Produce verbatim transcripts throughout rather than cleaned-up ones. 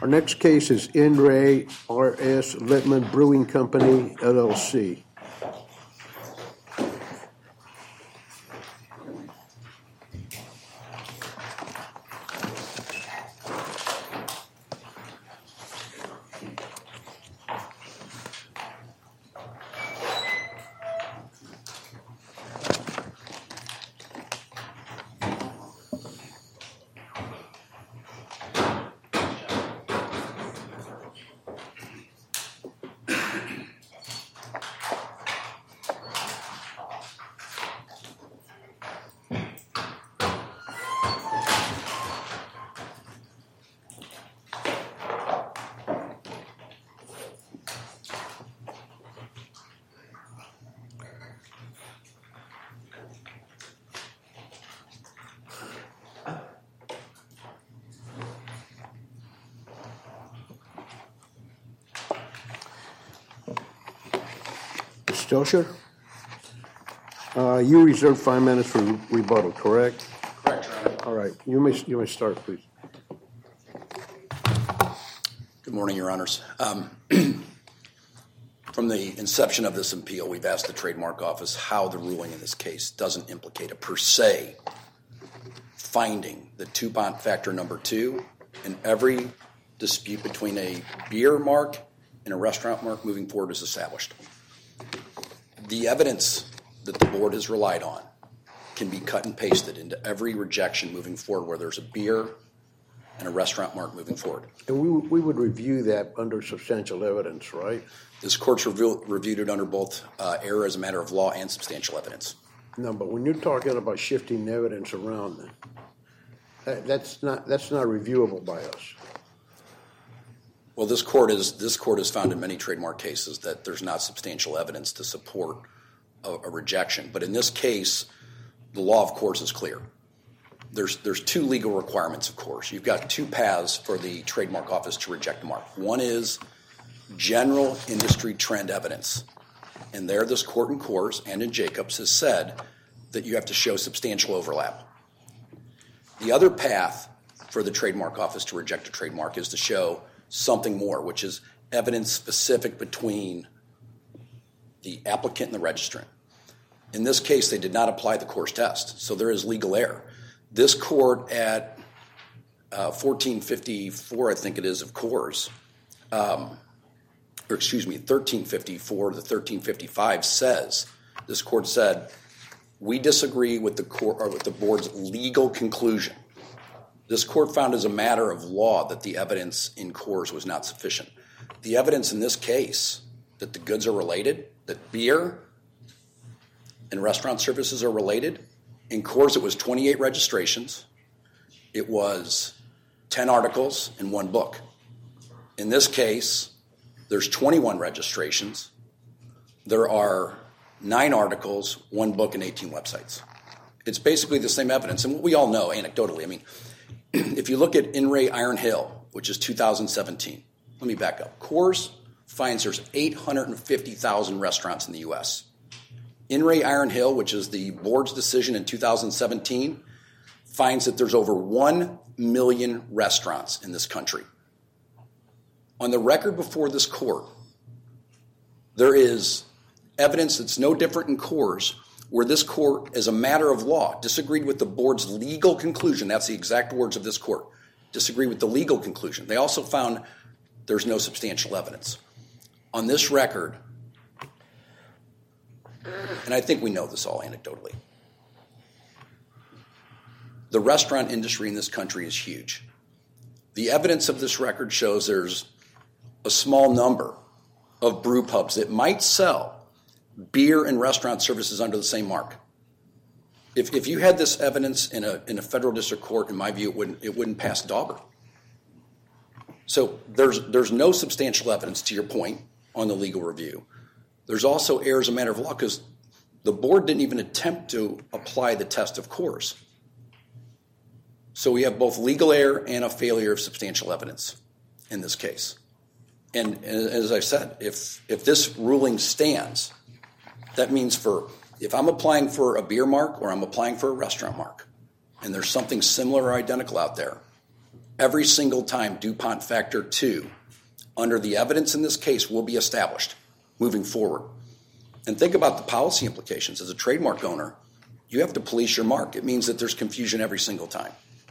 Our next case is In Re R S Littman Brewing Company, L L C. Stelsher, uh, you reserved five minutes for rebuttal, correct? Correct, Your Honor. All right. You may, you may start, please. Good morning, Your Honors. Um, from the inception of this appeal, we've asked the Trademark Office how the ruling in this case doesn't implicate a per se finding that two-bond factor number two in every dispute between a beer mark and a restaurant mark moving forward is established. The evidence that the board has relied on can be cut and pasted into every rejection moving forward where there's a beer and a restaurant mark moving forward. And we, we would review that under substantial evidence, right? This court's review, reviewed it under both uh, error as a matter of law and substantial evidence. No, but when you're talking about shifting evidence around, that, that's not that's not reviewable by us. Well, this court is this court has found in many trademark cases that there's not substantial evidence to support a, a rejection. But in this case, the law, of course, is clear. There's there's two legal requirements, of course. You've got two paths for the Trademark Office to reject the mark. One is general industry trend evidence. And there, this court in Coors and in Jacobs has said that you have to show substantial overlap. The other path for the Trademark Office to reject a trademark is to show something more, which is evidence specific between the applicant and the registrant. In this case, they did not apply the Coors test, so there is legal error. This court at uh, fourteen fifty-four, I think it is, of Coors, um, or excuse me, thirteen fifty-four to thirteen fifty-five says, this court said, we disagree with the court or with the board's legal conclusion. This court found as a matter of law that the evidence in Coors was not sufficient. The evidence in this case that the goods are related, that beer and restaurant services are related, in Coors it was twenty-eight registrations. It was ten articles and one book. In this case, there's twenty-one registrations. There are nine articles, one book, and eighteen websites. It's basically the same evidence. And what we all know anecdotally, I mean, if you look at In Re Iron Hill, which is two thousand seventeen, let me back up. Coors finds there's eight hundred fifty thousand restaurants in the U S. In Re Iron Hill, which is the board's decision in two thousand seventeen, finds that there's over one million restaurants in this country. On the record before this court, there is evidence that's no different in Coors, where this court, as a matter of law, disagreed with the board's legal conclusion. That's the exact words of this court. Disagreed with the legal conclusion. They also found there's no substantial evidence. On this record, and I think we know this all anecdotally, the restaurant industry in this country is huge. The evidence of this record shows there's a small number of brew pubs that might sell beer and restaurant services under the same mark. If if you had this evidence in a in a federal district court, in my view, it wouldn't it wouldn't pass Daubert. So there's there's no substantial evidence, to your point, on the legal review. There's also error as a matter of law because the board didn't even attempt to apply the test of Coors. So we have both legal error and a failure of substantial evidence in this case. And as I said, if if this ruling stands, that means for if I'm applying for a beer mark or I'm applying for a restaurant mark, and there's something similar or identical out there, every single time DuPont Factor two, under the evidence in this case, will be established moving forward. And think about the policy implications. As a trademark owner, you have to police your mark. It means that there's confusion every single time.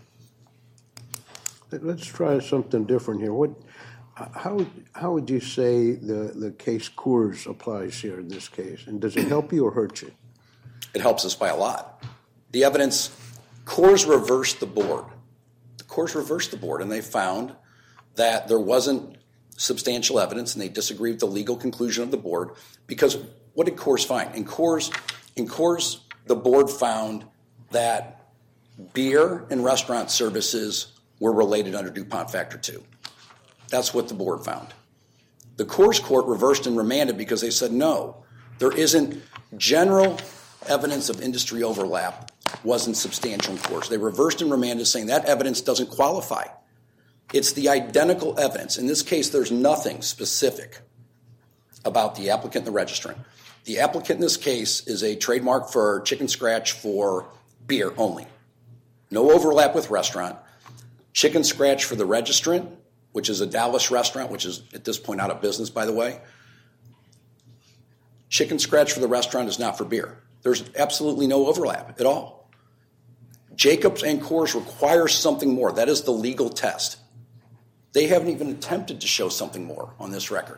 Let's try something different here. What, how, how would you say the, the case Coors applies here in this case? And does it help you or hurt you? It helps us by a lot. The evidence, Coors reversed the board. The Coors reversed the board, and they found that there wasn't substantial evidence, and they disagreed with the legal conclusion of the board, because what did Coors find? In Coors, in Coors, the board found that beer and restaurant services were related under DuPont Factor two. That's what the board found. The Coors court reversed and remanded because they said, no, there isn't general evidence of industry overlap wasn't substantial in Coors. They reversed and remanded saying that evidence doesn't qualify. It's the identical evidence. In this case, there's nothing specific about the applicant and the registrant. The applicant in this case is a trademark for Chicken Scratch for beer only. No overlap with restaurant. Chicken Scratch for the registrant, which is a Dallas restaurant, which is at this point out of business, by the way. Chicken Scratch for the restaurant is not for beer. There's absolutely no overlap at all. Jacobs and Coors require something more. That is the legal test. They haven't even attempted to show something more on this record.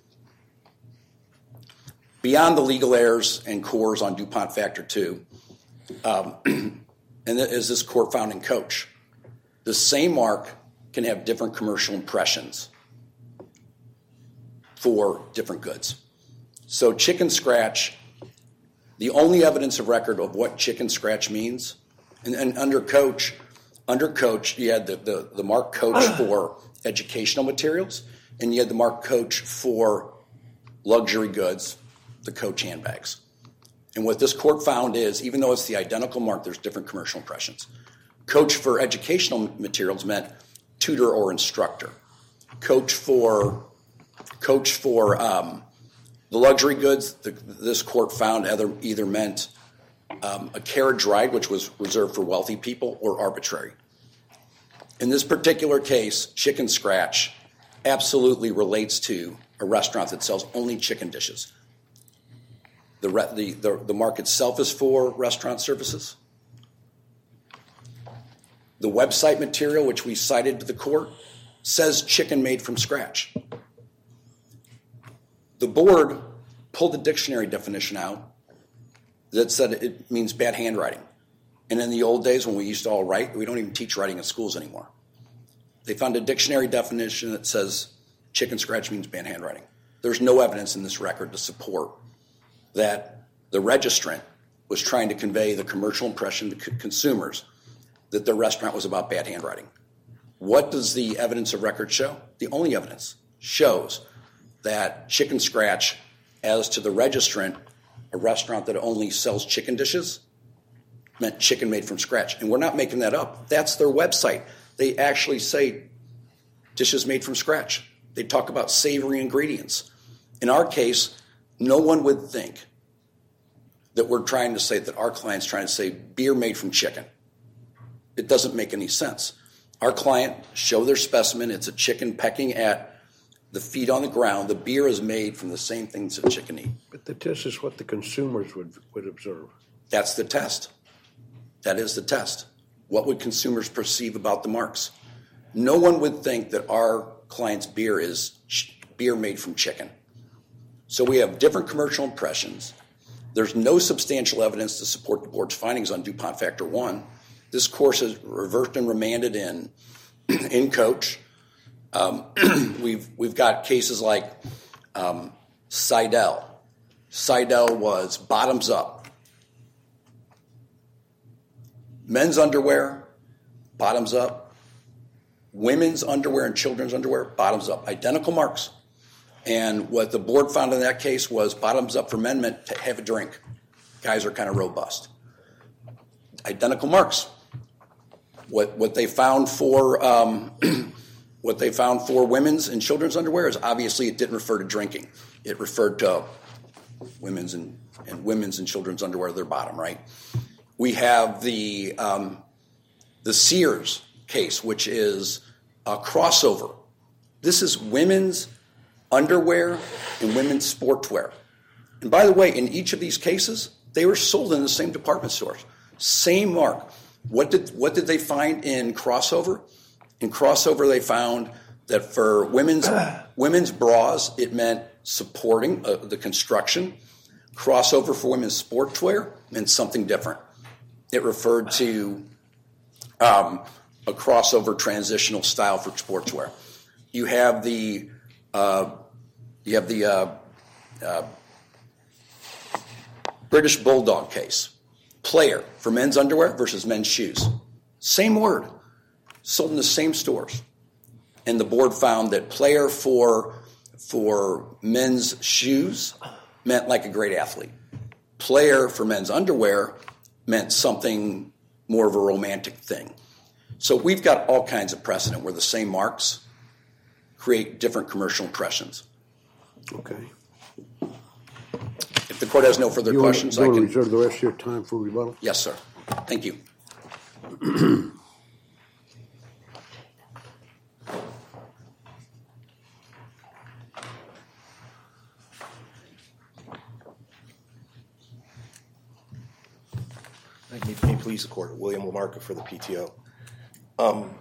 Beyond the legal errors and Coors on DuPont Factor two, um, and as this court found in Coach, the same mark can have different commercial impressions for different goods. So Chicken Scratch, the only evidence of record of what Chicken Scratch means, and, and under Coach, under Coach, you had the, the, the mark Coach for educational materials, and you had the mark Coach for luxury goods, the Coach handbags. And what this court found is, even though it's the identical mark, there's different commercial impressions. Coach for educational materials meant tutor or instructor. Coach for Coach for um, the luxury goods, the, this court found either, either meant um, a carriage ride, which was reserved for wealthy people, or arbitrary. In this particular case, Chicken Scratch absolutely relates to a restaurant that sells only chicken dishes. The, re- the, the, the mark itself is for restaurant services. The website material, which we cited to the court, says chicken made from scratch. The board pulled the dictionary definition out that said it means bad handwriting. And in the old days when we used to all write, we don't even teach writing in schools anymore. They found a dictionary definition that says chicken scratch means bad handwriting. There's no evidence in this record to support that the registrant was trying to convey the commercial impression to consumers that the restaurant was about bad handwriting. What does the evidence of record show? The only evidence shows that Chicken Scratch, as to the registrant, a restaurant that only sells chicken dishes, meant chicken made from scratch. And we're not making that up. That's their website. They actually say dishes made from scratch. They talk about savory ingredients. In our case, no one would think that we're trying to say that our client's trying to say beer made from chicken. It doesn't make any sense. Our client show their specimen. It's a chicken pecking at the feet on the ground. The beer is made from the same things that chicken eat. But the test is what the consumers would, would observe. That's the test. That is the test. What would consumers perceive about the marks? No one would think that our client's beer is ch- beer made from chicken. So we have different commercial impressions. There's no substantial evidence to support the board's findings on DuPont Factor one. This course is reversed and remanded in, in Coach. Um, we've, we've got cases like um, Seidel. Seidel was bottoms up. Men's underwear, bottoms up. Women's underwear and children's underwear, bottoms up. Identical marks. And what the board found in that case was bottoms up for men meant to have a drink. Guys are kind of robust. Identical marks. What what they found for um, what they found for women's and children's underwear is obviously it didn't refer to drinking. It referred to women's and, and women's and children's underwear, their bottom, right? We have the um, the Sears case, which is Uh, crossover. This is women's underwear and women's sportswear. And by the way, in each of these cases, they were sold in the same department stores. Same mark. What did what did they find in crossover? In crossover, they found that for women's women's bras, it meant supporting uh, the construction. Crossover for women's sportswear meant something different. It referred to um, a crossover transitional style for sportswear. You have the uh, you have the uh, uh, British Bulldog case. Player for men's underwear versus men's shoes. Same word, sold in the same stores. And the board found that player for, for men's shoes meant like a great athlete. Player for men's underwear meant something more of a romantic thing. So we've got all kinds of precedent where the same marks create different commercial impressions. Okay. If the court has no further You questions, I want to can... reserve the rest of your time for rebuttal? Yes, sir. Thank you. May it please the court. William Lamarca for the P T O. Um,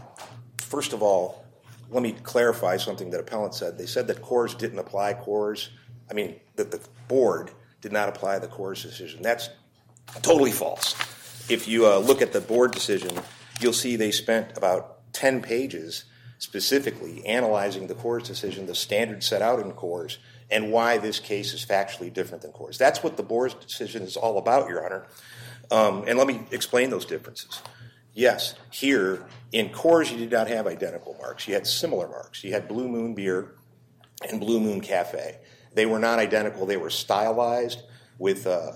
first of all, let me clarify something that appellant said. They said that Coors didn't apply Coors. I mean, that the board did not apply the Coors decision. That's totally false. If you uh, look at the board decision, you'll see they spent about ten pages specifically analyzing the Coors decision, the standards set out in Coors, and why this case is factually different than Coors. That's what the board's decision is all about, Your Honor. Um, and let me explain those differences. Yes, here in Coors you did not have identical marks. You had similar marks. You had Blue Moon Beer and Blue Moon Cafe. They were not identical. They were stylized with uh,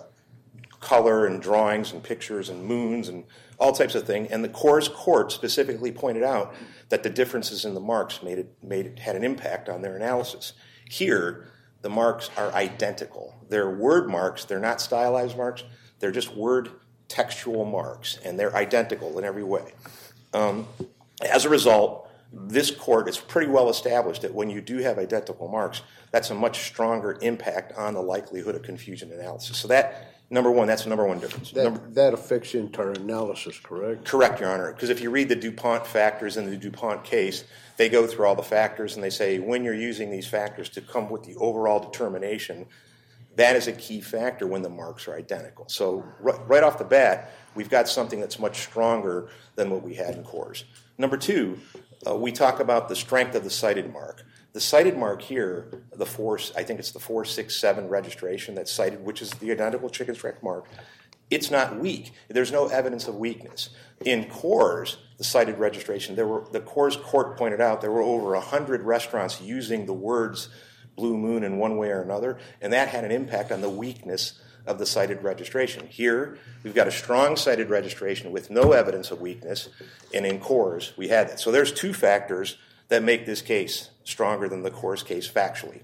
color and drawings and pictures and moons and all types of things. And the Coors court specifically pointed out that the differences in the marks made it, made it had an impact on their analysis. Here, the marks are identical. They're word marks. They're not stylized marks. They're just word textual marks, and they're identical in every way. Um, as a result, this court is pretty well established that when you do have identical marks, that's a much stronger impact on the likelihood of confusion analysis. So that, number one, that's the number one difference. That, number, that affects the entire analysis, correct? Correct, Your Honor, because if you read the DuPont factors in the DuPont case, they go through all the factors and they say when you're using these factors to come with the overall determination, that is a key factor when the marks are identical. So right, right off the bat, we've got something that's much stronger than what we had in Coors. Number two, uh, we talk about the strength of the cited mark. The cited mark here, the four, I think it's the four six seven registration that's cited, which is the identical chicken strike mark. It's not weak. There's no evidence of weakness. In Coors, the cited registration, there were the Coors court pointed out there were over one hundred restaurants using the words Blue Moon in one way or another, and that had an impact on the weakness of the cited registration. Here, we've got a strong cited registration with no evidence of weakness, and in Coors, we had that. So there's two factors that make this case stronger than the Coors case factually.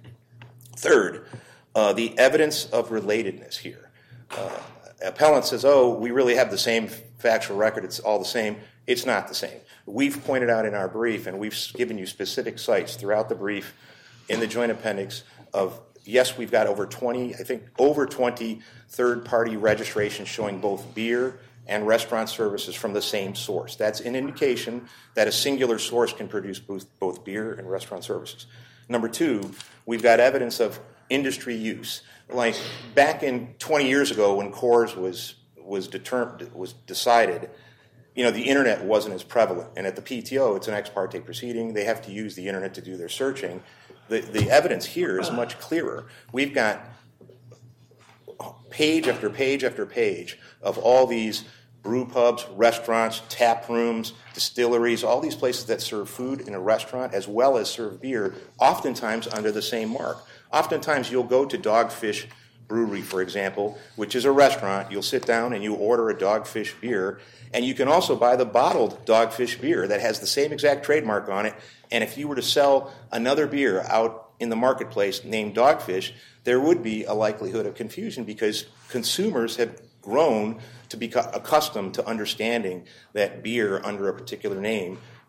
Third, uh, the evidence of relatedness here. Uh, appellant says, oh, we really have the same factual record, it's all the same. It's not the same. We've pointed out in our brief, and we've given you specific sites throughout the brief in the joint appendix of, yes, we've got over twenty, I think over twenty third-party registrations showing both beer and restaurant services from the same source. That's an indication that a singular source can produce both, both beer and restaurant services. Number two, we've got evidence of industry use. Like back in twenty years ago when Coors was was determined was decided, you know, the internet wasn't as prevalent. And at the P T O, it's an ex parte proceeding. They have to use the internet to do their searching. The, the evidence here is much clearer. We've got page after page after page of all these brew pubs, restaurants, tap rooms, distilleries, all these places that serve food in a restaurant as well as serve beer, oftentimes under the same mark. Oftentimes you'll go to Dogfish Brewery, for example, which is a restaurant. You'll sit down and you order a Dogfish beer, and you can also buy the bottled Dogfish beer that has the same exact trademark on it. And if you were to sell another beer out in the marketplace named Dogfish, there would be a likelihood of confusion because consumers have grown to become accustomed to understanding that beer under a particular name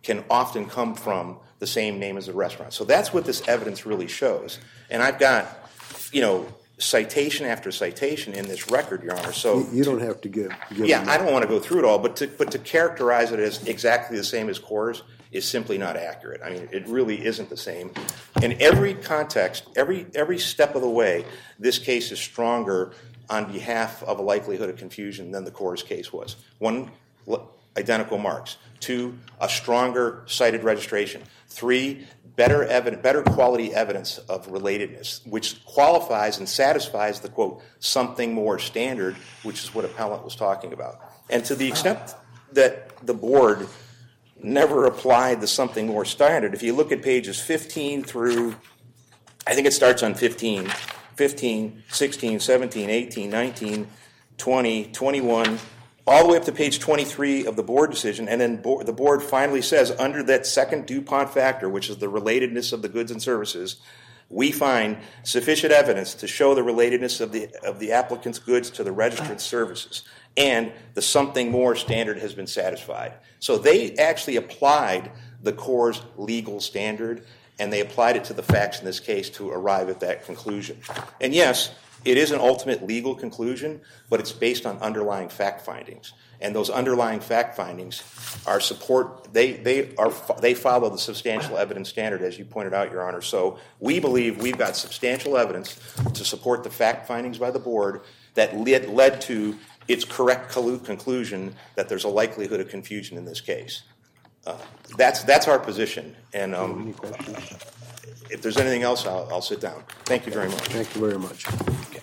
can often come from the same name as the restaurant. So that's what this evidence really shows. And I've got, you know, citation after citation in this record, Your Honor. So You, you don't have to give. give yeah, them I don't want to go through it all, but to but to characterize it as exactly the same as Coors is simply not accurate. I mean, it really isn't the same. In every context, every every step of the way, this case is stronger on behalf of a likelihood of confusion than the Coors case was. One, identical marks. Two, a stronger cited registration. Three, better evidence, better quality evidence of relatedness, which qualifies and satisfies the, quote, something more standard, which is what appellant was talking about. And to the extent that the board never applied the something more standard, if you look at pages fifteen through, I think it starts on fifteen, fifteen, sixteen, seventeen, eighteen, nineteen, twenty, twenty-one, all the way up to page twenty-three of the board decision, and then bo- the board finally says, under that second DuPont factor, which is the relatedness of the goods and services, we find sufficient evidence to show the relatedness of the of the applicant's goods to the registrant's services, and the something more standard has been satisfied. So they actually applied the Coors legal standard, and they applied it to the facts in this case to arrive at that conclusion. And yes, it is an ultimate legal conclusion, but it's based on underlying fact findings. And those underlying fact findings are support, they, they, are, they follow the substantial evidence standard, as you pointed out, Your Honor. So we believe we've got substantial evidence to support the fact findings by the board that led, led to its correct conclusion that there's a likelihood of confusion in this case. Uh, that's, that's our position. And um, if there's anything else, I'll, I'll sit down. Thank you very much. Thank you very much. Okay.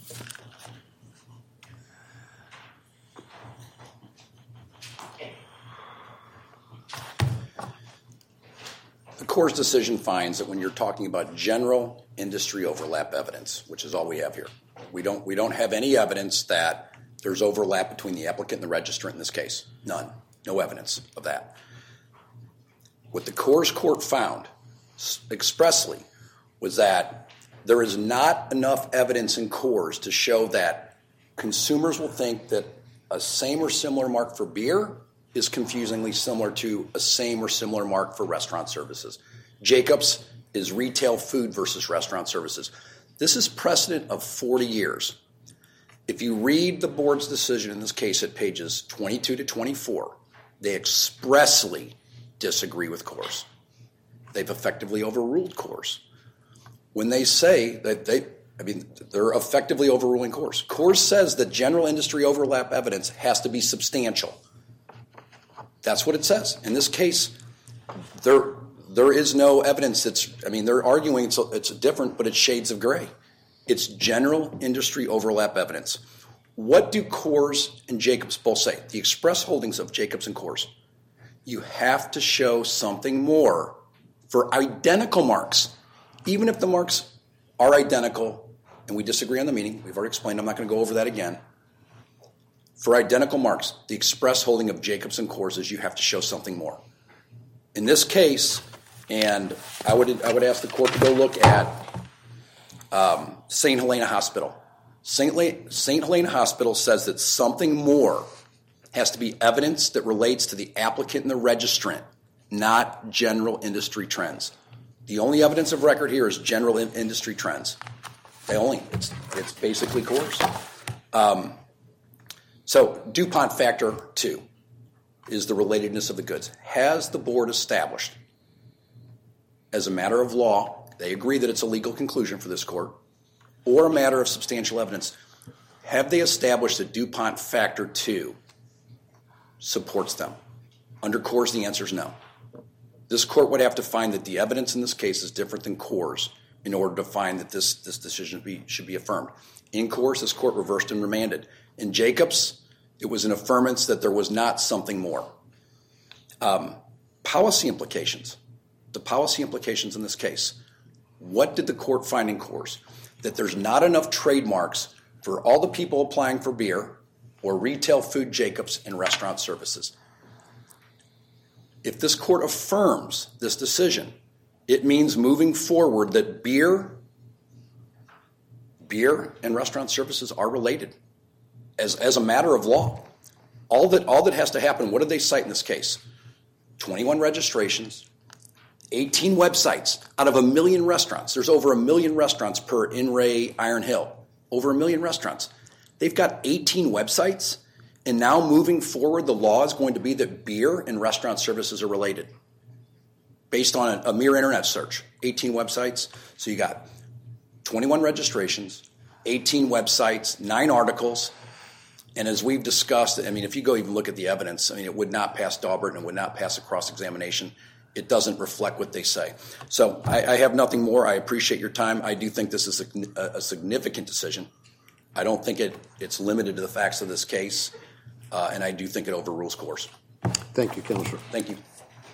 The Coors decision finds that when you're talking about general industry overlap evidence, which is all we have here, we don't we don't have any evidence that there's overlap between the applicant and the registrant in this case. None. No evidence of that. What the Coors court found expressly was that there is not enough evidence in Coors to show that consumers will think that a same or similar mark for beer is confusingly similar to a same or similar mark for restaurant services. Jacobs is retail food versus restaurant services. This is precedent of forty years. If you read the board's decision in this case at pages twenty-two to twenty-four, they expressly disagree with Coors. They've effectively overruled Coors. When they say that they, I mean, they're effectively overruling Coors. Coors says that general industry overlap evidence has to be substantial. That's what it says. In this case, there there is no evidence that's, I mean, they're arguing it's, it's different, but it's shades of gray. It's general industry overlap evidence. What do Coors and Jacobs both say? The express holdings of Jacobs and Coors. You have to show something more for identical marks. Even if the marks are identical, and we disagree on the meaning, we've already explained, I'm not going to go over that again. For identical marks, the express holding of Jacobs and Coors is you have to show something more. In this case, and I would I would ask the court to go look at um, Saint Helena Hospital. Saint Le- Saint Helena Hospital says that something more has to be evidence that relates to the applicant and the registrant, not general industry trends. The only evidence of record here is general in- industry trends. They only, it's, it's basically Coors. Um, so DuPont factor two is the relatedness of the goods. Has the board established, as a matter of law, they agree that it's a legal conclusion for this court, or a matter of substantial evidence, have they established that DuPont factor two supports them? Under Coors, the answer is no. This court would have to find that the evidence in this case is different than Coors in order to find that this, this decision be, should be affirmed. In Coors, this court reversed and remanded. In Jacobs, it was an affirmance that there was not something more. Um, policy implications. The policy implications in this case. What did the court find in Coors? That there's not enough trademarks for all the people applying for beer or retail food, Jacobs, and restaurant services. If this court affirms this decision, it means moving forward that beer, beer and restaurant services are related as, as a matter of law. All that, all that has to happen, what did they cite in this case? twenty-one registrations, eighteen websites out of a million restaurants. There's over a million restaurants per In Ray Iron Hill. Over a million restaurants. They've got eighteen websites, and now moving forward, the law is going to be that beer and restaurant services are related based on a, a mere internet search. eighteen websites. So you got twenty-one registrations, eighteen websites, nine articles. And as we've discussed, I mean, if you go even look at the evidence, I mean, it would not pass Daubert and it would not pass a cross-examination. It doesn't reflect what they say. So I, I have nothing more. I appreciate your time. I do think this is a, a significant decision. I don't think it, it's limited to the facts of this case, uh, and I do think it overrules Coors. Thank you, Counselor. Thank you.